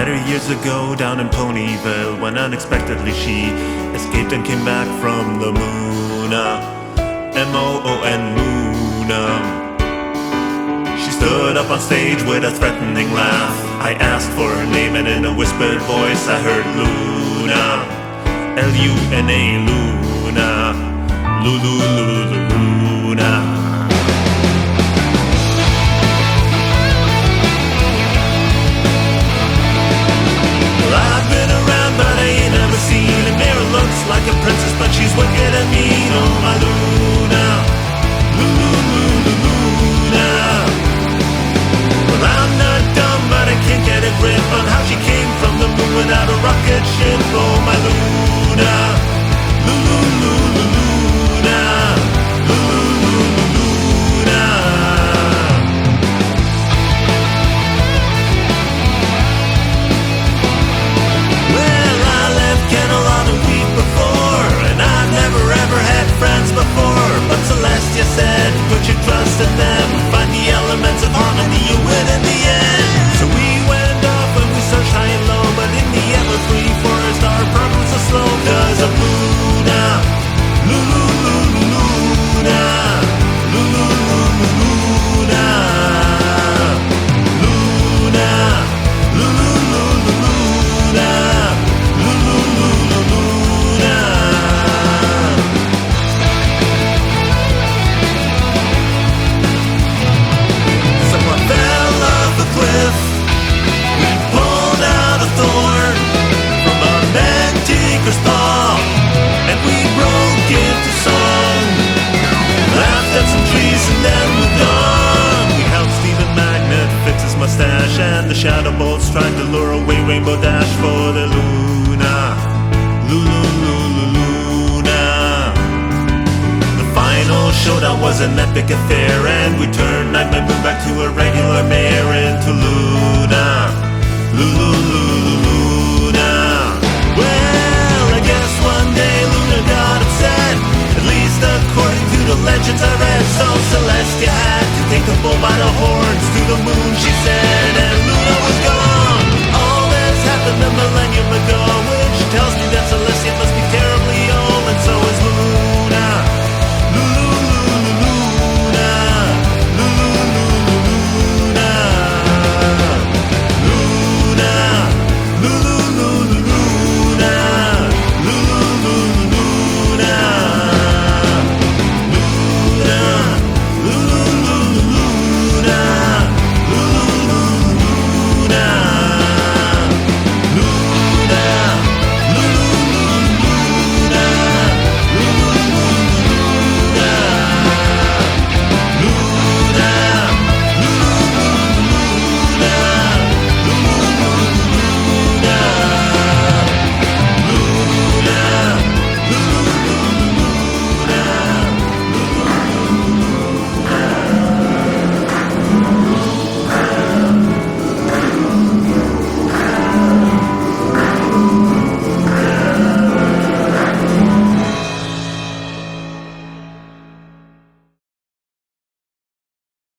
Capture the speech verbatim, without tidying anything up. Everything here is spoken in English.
Met her years ago down in Ponyville when unexpectedly she escaped and came back from the moon. M O O N, moon. She stood up on stage with a threatening laugh. I asked for her name and in a whispered voice I heard Luna. L U N A, Luna. Lulu, Lulu, Luna. Like a princess, but she's wicked and mean. Oh, my Luna, Lulu, Lulu, Luna. Well, I'm not dumb, but I can't get a grip on how she came from the moon without a rocket ship. Oh, my Luna, Lulu, Lulu, Luna, Lulu, Lulu, Luna. Well, I left Kennel on a week before, and I've never ever had friends before. But Celestia said, put your trust in them, find the elements of harmony you win in the end. So we went off and we searched high and low, but in the ever-free forest our progress is slow. Cause of Luna, Lulu, Lulu, Luna, Lulu, Lulu, Luna, Luna, Lulu, Lulu, Luna, Lulu, Lulu, Luna. So I fell off a cliff, we pulled out a thorn from a manticore's paw, and we broke into song, laughed at some trees and then moved on. We helped Stephen Magnet fix his mustache, and the shadow bolts tried to lure away Rainbow Dash for the Luna, Lulu, Lulu, Luna. The final showdown was an epic affair, and we turned Nightmare Moon back to a regular mare into Luna, Lulu, Lulu, Luna. Well, I guess one day Luna got upset, at least according to the legends I read. So